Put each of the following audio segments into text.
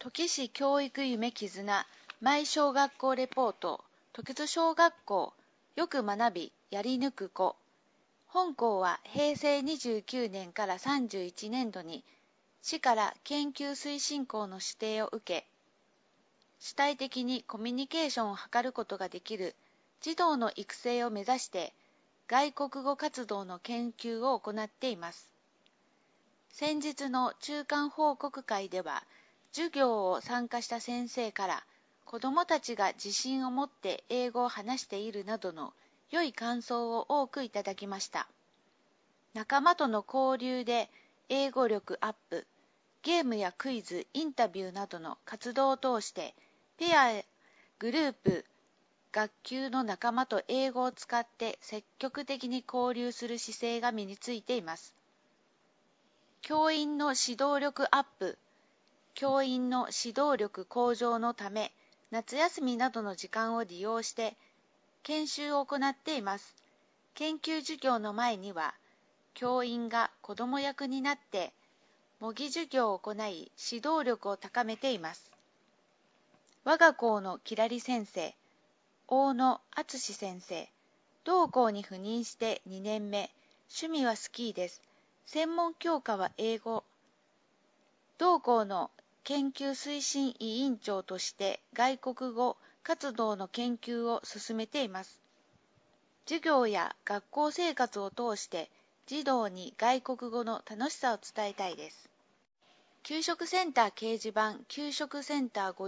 土岐市教育夢絆マイ小学校レポート時津小学校よく学びやり抜く子。本校は平成29年から31年度に市から研究推進校の指定を受け、主体的にコミュニケーションを図ることができる児童の育成を目指して外国語活動の研究を行っています。先日の中間報告会では、授業を参加した先生から子どもたちが自信を持って英語を話しているなどの良い感想を多くいただきました。仲間との交流で英語力アップ、ゲームやクイズ、インタビューなどの活動を通してペア、グループ、学級の仲間と英語を使って積極的に交流する姿勢が身についています。教員の指導力アップ、教員の指導力向上のため、夏休みなどの時間を利用して研修を行っています。研究授業の前には、教員が子ども役になって模擬授業を行い指導力を高めています。我が校のきらり先生、大野敦先生、同校に赴任して2年目、趣味はスキーです。専門教科は英語。同校の研究推進委員長として外国語活動の研究を進めています。授業や学校生活を通して児童に外国語の楽しさを伝えたいです。給食センター掲示板給食センター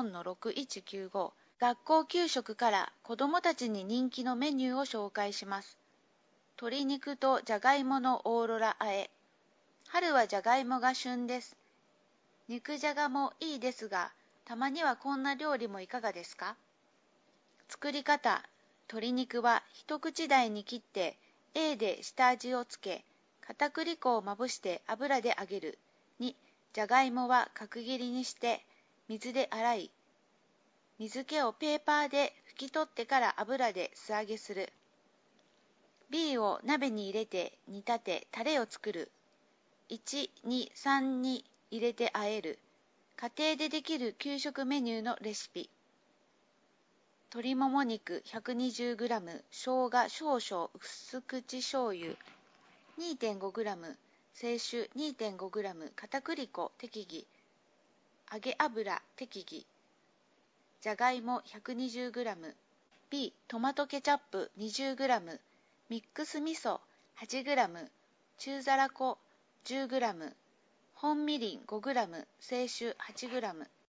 54-6195 学校給食から子どもたちに人気のメニューを紹介します。鶏肉とじゃがいものオーロラ和え。春はじゃがいもが旬です。肉じゃがもいいですが、たまにはこんな料理もいかがですか？作り方、鶏肉は一口大に切って、A で下味をつけ、片栗粉をまぶして油で揚げる。2、じゃがいもは角切りにして、水で洗い、水気をペーパーで拭き取ってから油で素揚げする。B を鍋に入れて煮立て、タレを作る。1、2、3に入れて和える。家庭でできる給食メニューのレシピ。鶏もも肉 120g、生姜少々、薄口醤油 2.5g、清酒 2.5g、片栗粉適宜、揚げ油適宜、じゃがいも 120g、B、トマトケチャップ 20g、ミックス味噌 8g、中皿粉 10g、本みりん 5g、清酒 8g。